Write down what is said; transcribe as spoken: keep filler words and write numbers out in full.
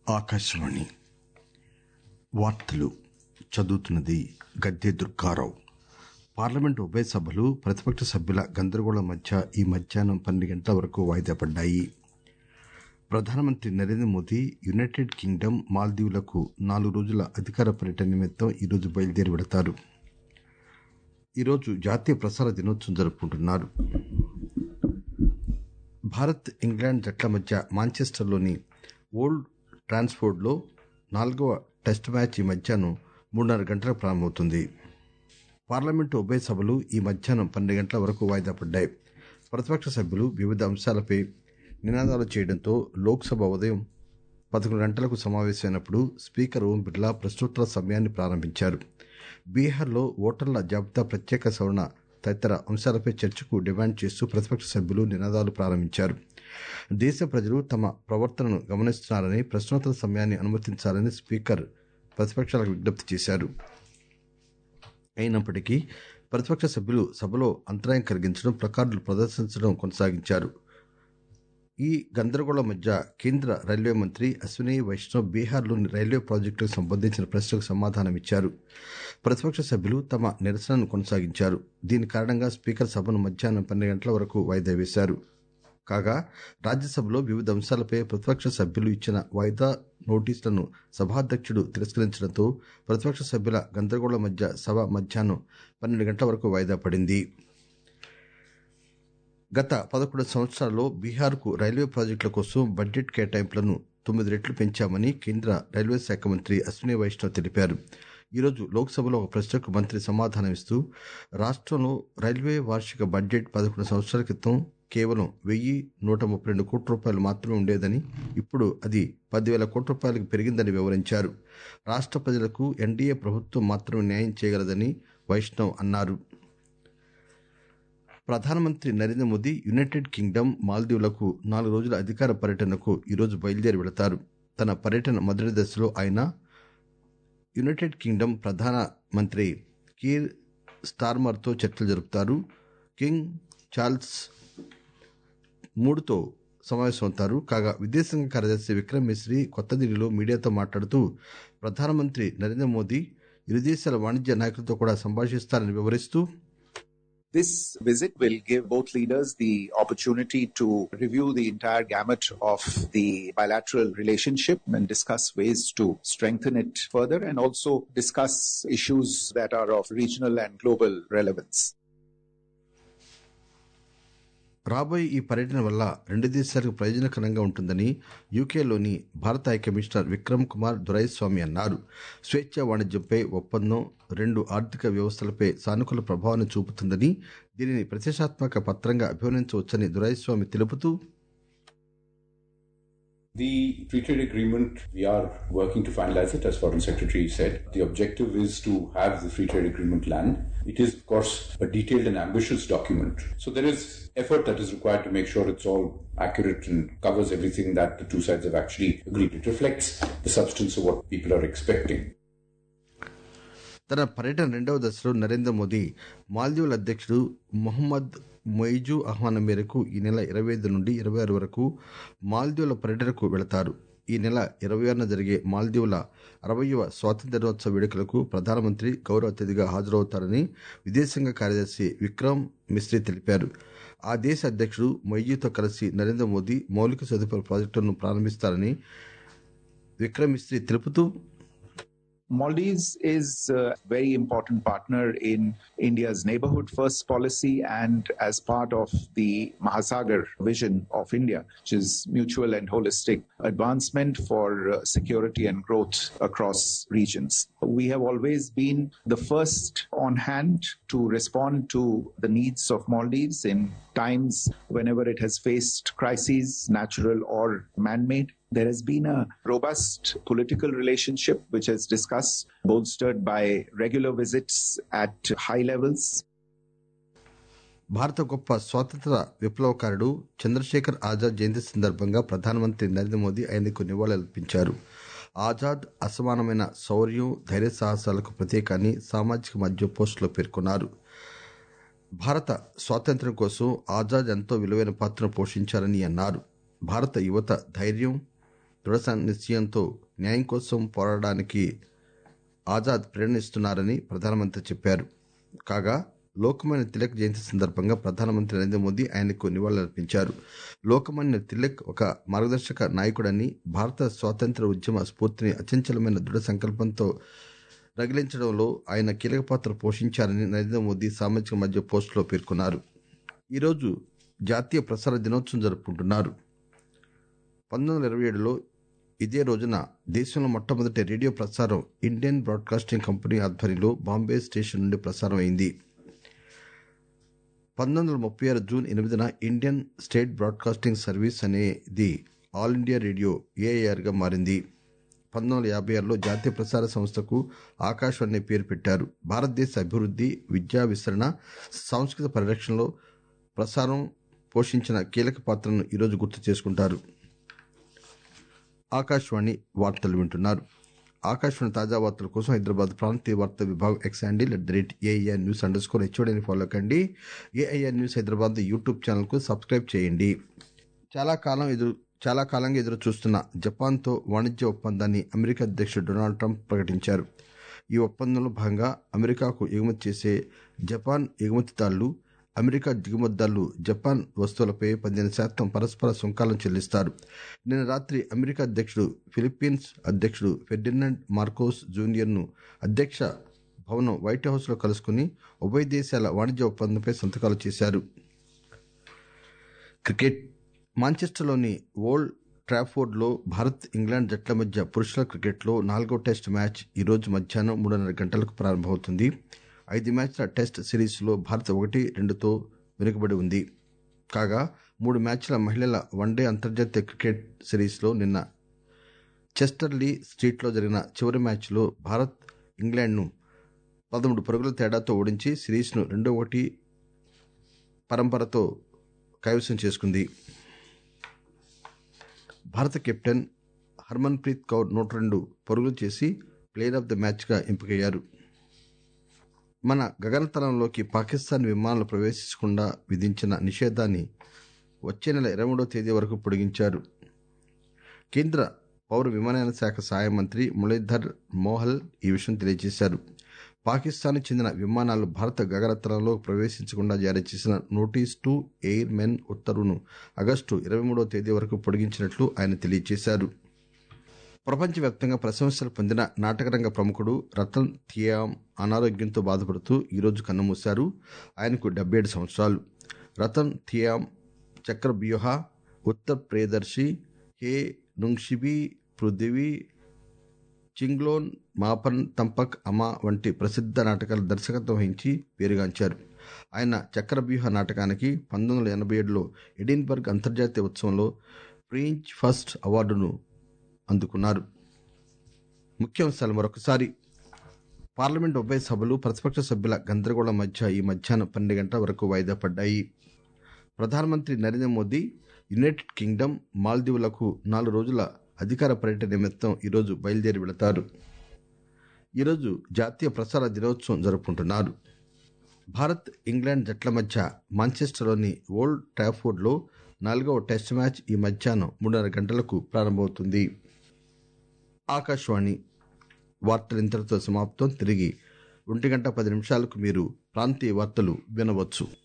ఆకాశవాణి వార్తలు చదువుతున్నది గద్దె దుర్గారావు. పార్లమెంటు ఉభయ సభలు ప్రతిపక్ష సభ్యుల గందరగోళం మధ్య ఈ మధ్యాహ్నం పన్నెండు గంటల వరకు వాయిదా పడ్డాయి. ప్రధానమంత్రి నరేంద్ర మోదీ యునైటెడ్ కింగ్డమ్, మాల్దీవులకు నాలుగు రోజుల అధికార పర్యటన నిమిత్తం ఈరోజు బయలుదేరి వెళతారు. ఈరోజు జాతీయ ప్రసార దినోత్సవం జరుపుకుంటున్నారు. భారత్ ఇంగ్లాండ్ జట్ల మధ్య మాంచెస్టర్లోని ఓల్డ్ ట్రాన్స్ఫోర్డ్ లో నాలుగవ టెస్టు మ్యాచ్ ఈ మధ్యాహ్నం మూడున్నర గంటలకు ప్రారంభమవుతుంది. పార్లమెంటు ఉభయ సభలు ఈ మధ్యాహ్నం పన్నెండు గంటల వరకు వాయిదా పడ్డాయి. ప్రతిపక్ష సభ్యులు వివిధ అంశాలపై నినాదాలు చేయడంతో లోక్ సభ ఉదయం పదకొండు గంటలకు సమావేశమైనప్పుడు స్పీకర్ ఓం బిర్లా ప్రశ్నోత్తరాల సమయాన్ని ప్రారంభించారు. బీహార్లో ఓటర్ల జాబితా ప్రత్యేక సవరణ తదితర అంశాలపై చర్చకు డిమాండ్ చేస్తూ ప్రతిపక్ష సభ్యులు నినాదాలు ప్రారంభించారు. దేశ ప్రజలు తమ ప్రవర్తనను గమనిస్తున్నారని, ప్రశ్నోత్తర సమయాన్ని అనుమతించాలని స్పీకర్ ప్రతిపక్షాలకు విజ్ఞప్తి చేశారు. అయినప్పటికీ ప్రతిపక్ష సభ్యులు సభలో అంతరాయం కలిగించడం, ప్లకార్డులు ప్రదర్శించడం కొనసాగించారు. ఈ గందరగోళం మధ్య కేంద్ర రైల్వే మంత్రి అశ్విని వైష్ణవ్ బీహార్లోని రైల్వే ప్రాజెక్టులకు సంబంధించిన ప్రశ్నకు సమాధానమిచ్చారు. ప్రతిపక్ష సభ్యులు తమ నిరసనను కొనసాగించారు. దీని కారణంగా స్పీకర్ సభను మధ్యాహ్నం పన్నెండు గంటల వరకు వాయిదా వేశారు. కాగా రాజ్యసభలో వివిధ అంశాలపై ప్రతిపక్ష సభ్యులు ఇచ్చిన వాయిదా నోటీసులను సభాధ్యక్షుడు తిరస్కరించడంతో ప్రతిపక్ష సభ్యుల గందరగోళం మధ్య సభ మధ్యాహ్నం పన్నెండు గంటల వరకు వాయిదా పడింది. గత పదకొండు సంవత్సరాల్లో బీహార్కు రైల్వే ప్రాజెక్టుల కోసం బడ్జెట్ కేటాయింపులను తొమ్మిది రెట్లు పెంచామని కేంద్ర రైల్వే శాఖ మంత్రి అశ్విని వైష్ణవ్ తెలిపారు. ఈరోజు లోక్సభలో ఒక ప్రశ్నకు మంత్రి సమాధానమిస్తూ రాష్ట్రంలో రైల్వే వార్షిక బడ్జెట్ పదకొండు సంవత్సరాల క్రితం కేవలం వెయ్యి నూట ముప్పై రెండు కోట్ల రూపాయలు మాత్రమే ఉండేదని, ఇప్పుడు అది పదివేల కోట్ల రూపాయలకు పెరిగిందని వివరించారు. రాష్ట్ర ప్రజలకు ఎన్డీఏ ప్రభుత్వం మాత్రమే న్యాయం చేయగలదని వైష్ణవ్ అన్నారు. ప్రధానమంత్రి నరేంద్ర మోదీ యునైటెడ్ కింగ్డమ్, మాల్దీవులకు నాలుగు రోజుల అధికార పర్యటనకు ఈరోజు బయలుదేరి వెళతారు. తన పర్యటన మొదటి దశలో ఆయన యునైటెడ్ కింగ్డమ్ ప్రధాన మంత్రి కీర్ స్టార్మర్తో చర్చలు జరుపుతారు. కింగ్ చార్ల్స్ మూడుతో సమావేశమవుతారు. కాగా విదేశాంగ కార్యదర్శి విక్రమ్ మిశ్రీ కొత్త ఢిల్లీలో మీడియాతో మాట్లాడుతూ ప్రధానమంత్రి నరేంద్ర మోదీ ఇరు దేశాల వాణిజ్య నాయకులతో కూడా సంభాషిస్తారని వివరిస్తూ, This visit will give both leaders the opportunity to review the entire gamut of the bilateral relationship and discuss ways to strengthen it further, and also discuss issues that are of regional and global relevance. రాబోయే ఈ పర్యటన వల్ల రెండు దేశాలకు ప్రయోజనకరంగా ఉంటుందని యూకేలోని భారత హై కమిషనర్ విక్రమ్ కుమార్ దొరైస్వామి అన్నారు. స్వేచ్ఛా వాణిజ్యంపై ఒప్పందం రెండు ఆర్థిక వ్యవస్థలపై సానుకూల ప్రభావాన్ని చూపుతుందని, దీనిని ప్రతిష్టాత్మక పత్రంగా అభివర్ణించవచ్చని దొరైస్వామి తెలుపుతూ, The free trade agreement, we are working to finalize it, as Foreign Secretary said. The objective is to have the free trade agreement land. It is, of course, a detailed and ambitious document. So there is effort that is required to make sure it's all accurate and covers everything that the two sides have actually agreed. It reflects the substance of what people are expecting. తన పర్యటన రెండవ దశలో నరేంద్ర మోదీ మాల్దీవుల అధ్యక్షుడు మొహమ్మద్ మొయిజు ఆహ్వానం మేరకు ఈ నెల ఇరవై ఐదు నుండి ఇరవై ఆరు వరకు మాల్దీవుల పర్యటనకు వెళతారు. ఈ నెల ఇరవై ఆరున జరిగే మాల్దీవుల అరవైవ స్వాతంత్ర్య దినోత్సవ వేడుకలకు ప్రధానమంత్రి గౌరవ అతిథిగా హాజరవుతారని విదేశాంగ కార్యదర్శి విక్రమ్ మిశ్రీ తెలిపారు. ఆ దేశ అధ్యక్షుడు మొయిజీతో కలిసి నరేంద్ర మోదీ మౌలిక సదుపాయాల ప్రాజెక్టులను ప్రారంభిస్తారని విక్రమ్ మిశ్రీ తెలుపుతూ, Maldives is a very important partner in India's neighborhood first policy and as part of the Mahasagar vision of India, which is mutual and holistic advancement for uh, security and growth across regions. We have always been the first on hand to respond to the needs of Maldives in times whenever it has faced crises, natural or man-made. There has been a robust political relationship which is discussed, bolstered by regular visits at high levels. భారత గొప్ప స్వాతంత్ర విప్లవకారుడు చంద్రశేఖర్ ఆజాద్ జయంతి సందర్భంగా ప్రధానమంత్రి నరేంద్ర మోదీ ఆయనకు నివాళులర్పించారు. ఆజాద్ అసమానమైన శౌర్యం, ధైర్య సాహసాలకు ప్రతీక అని సామాజిక మాధ్యమ పోస్టులో పేర్కొన్నారు. భారత స్వాతంత్ర్యం కోసం ఆజాద్ ఎంతో విలువైన పాత్రను పోషించారని అన్నారు. భారత యువత ధైర్యం, దృఢ నిశ్చయంతో న్యాయం కోసం పోరాడడానికి ఆజాద్ ప్రేరణిస్తున్నారని ప్రధానమంత్రి చెప్పారు. కాగా లోకమాన్య తిలక్ జయంతి సందర్భంగా ప్రధానమంత్రి నరేంద్ర మోదీ ఆయనకు నివాళులర్పించారు. లోకమాన్య తిలక్ ఒక మార్గదర్శక నాయకుడని, భారత స్వాతంత్ర్య ఉద్యమ స్ఫూర్తిని అచంచలమైన దృఢ సంకల్పంతో రగిలించడంలో ఆయన కీలక పాత్ర పోషించారని నరేంద్ర మోదీ సామాజిక మాధ్యమ పోస్టులో పేర్కొన్నారు. ఈరోజు జాతీయ ప్రసార దినోత్సవం జరుపుకుంటున్నారు. పంతొమ్మిది వందల ఇరవై ఏడులో ఇదే రోజున దేశంలో మొట్టమొదటి రేడియో ప్రసారం ఇండియన్ బ్రాడ్కాస్టింగ్ కంపెనీ ఆధ్వర్యంలో బాంబే స్టేషన్ నుండి ప్రసారం అయింది. పంతొమ్మిది వందల ముప్పై ఆరు జూన్ ఎనిమిదిన ఇండియన్ స్టేట్ బ్రాడ్కాస్టింగ్ సర్వీస్ అనేది ఆల్ ఇండియా రేడియో ఏఐఆర్ గా మారింది. పంతొమ్మిది వందల యాభై ఆరులో జాతీయ ప్రసార సంస్థకు ఆకాశవాణి అనే పేరు పెట్టారు. భారతదేశ అభివృద్ధి, విద్యా విస్తరణ, సాంస్కృతిక పరిరక్షణలో ప్రసారం పోషించిన కీలక పాత్రను ఈరోజు గుర్తు చేసుకుంటారు. ఆకాశవాణి వార్తలు వింటున్నారు. ఆకాశవాణి తాజా వార్తల కోసం హైదరాబాద్ ప్రాంతీయ వార్తా విభాగం X handle at the rate AIR news underscore స్కోర్ హెచ్ఓడిని ఫాలో కండి. AIR news Hyderabad YouTube channel కు సబ్స్క్రైబ్ చేయండి. చాలా కాలం ఎదురు చాలా కాలంగా ఎదురు చూస్తున్న జపాన్తో వాణిజ్య ఒప్పందాన్ని అమెరికా అధ్యక్షుడు డొనాల్డ్ ట్రంప్ ప్రకటించారు. ఈ ఒప్పందంలో భాగంగా అమెరికాకు ఎగుమతి చేసే జపాన్ ఎగుమతిదారులు, అమెరికా దిగుమతిదారులు జపాన్ వస్తువులపై పదిహేను శాతం పరస్పర సుంకాలను చెల్లిస్తారు. నిన్న రాత్రి అమెరికా అధ్యక్షుడు ఫిలిప్పీన్స్ అధ్యక్షుడు ఫెర్డినాండ్ మార్కోస్ జూనియర్ ను అధ్యక్ష భవనం వైట్ హౌస్ లో కలుసుకుని ఉభయ దేశాల వాణిజ్య ఒప్పందంపై సంతకాలు చేశారు. క్రికెట్ మాంచెస్టర్లోని ఓల్డ్ ట్రాఫోర్డ్ లో భారత్ ఇంగ్లాండ్ జట్ల మధ్య పురుషుల క్రికెట్లో నాలుగో టెస్ట్ మ్యాచ్ ఈరోజు మధ్యాహ్నం మూడున్నర గంటలకు ప్రారంభమవుతుంది. ఐదు మ్యాచ్ల టెస్ట్ సిరీస్లో భారత్ ఒకటి రెండుతో వెనుకబడి ఉంది. కాగా మూడు మ్యాచ్ల మహిళల వన్డే అంతర్జాతీయ క్రికెట్ సిరీస్లో నిన్న చెస్టర్లీ స్ట్రీట్లో జరిగిన చివరి మ్యాచ్లో భారత్ ఇంగ్లాండ్ను పదమూడు పరుగుల తేడాతో ఓడించి సిరీస్ను రెండు ఒకటి పరంపరతో కైవసం చేసుకుంది. భారత కెప్టెన్ హర్మన్ ప్రీత్ కౌర్ నూట రెండు పరుగులు చేసి ప్లేయర్ ఆఫ్ ద మ్యాచ్గా ఎంపికయ్యారు. మన గగనతలంలోకి పాకిస్తాన్ విమానాలు ప్రవేశించకుండా విధించిన నిషేధాన్ని వచ్చే నెల ఇరవై మూడవ తేదీ వరకు పొడిగించారు. కేంద్ర పౌర విమానయాన శాఖ సహాయ మంత్రి మురళీధర్ మోహల్ ఈ విషయం తెలియజేశారు. పాకిస్తాన్ చెందిన విమానాలు భారత గగనతలంలో ప్రవేశించకుండా జారీ చేసిన నోటీస్ టు ఎయిర్ మెన్ ఉత్తర్వును ఆగస్టు ఇరవై మూడవ తేదీ వరకు పొడిగించినట్లు ఆయన తెలియజేశారు. ప్రపంచవ్యాప్తంగా ప్రశంసలు పొందిన నాటకరంగ ప్రముఖుడు రతన్ థియామ్ అనారోగ్యంతో బాధపడుతూ ఈరోజు కన్నుమూశారు. ఆయనకు డెబ్బై ఏడు సంవత్సరాలు. రతన్ థియామ్ చక్రవ్యూహ, ఉత్తర్ ప్రియదర్శి, హే నుంగ్షిబి, పృథివీ, చింగ్లోన్, మాపన్ తంపక్ అమా వంటి ప్రసిద్ధ నాటకాల దర్శకత్వం వహించి పేరుగాంచారు. ఆయన చక్రవ్యూహ నాటకానికి పంతొమ్మిది వందల ఎనభై ఏడులో ఎడిన్బర్గ్ అంతర్జాతీయ ఉత్సవంలో ఫ్రెంచ్ ఫస్ట్ అవార్డును అందుకున్నారు. ముఖ్యాంశాలు మరొకసారి. పార్లమెంట్ ఉభయ సభలు ప్రతిపక్ష సభ్యుల గందరగోళం మధ్య ఈ మధ్యాహ్నం పన్నెండు గంటల వరకు వాయిదా పడ్డాయి. ప్రధానమంత్రి నరేంద్ర మోదీ యునైటెడ్ కింగ్డమ్, మాల్దీవులకు నాలుగు రోజుల అధికార పర్యటన నిమిత్తం ఈరోజు బయలుదేరి వెళతారు. ఈరోజు జాతీయ ప్రసార దినోత్సవం జరుపుకుంటున్నారు. భారత్ ఇంగ్లాండ్ జట్ల మధ్య మాంచెస్టర్లోని ఓల్డ్ ట్రాఫోర్డ్ లో నాలుగవ టెస్ట్ మ్యాచ్ ఈ మధ్యాహ్నం మూడున్నర గంటలకు ప్రారంభమవుతుంది. ఆకాశవాణి వార్తలు ఇంతటితో సమాప్తం. తిరిగి ఒంటి గంట పది నిమిషాలకు మీరు ప్రాంతీయ వార్తలు వినవచ్చు.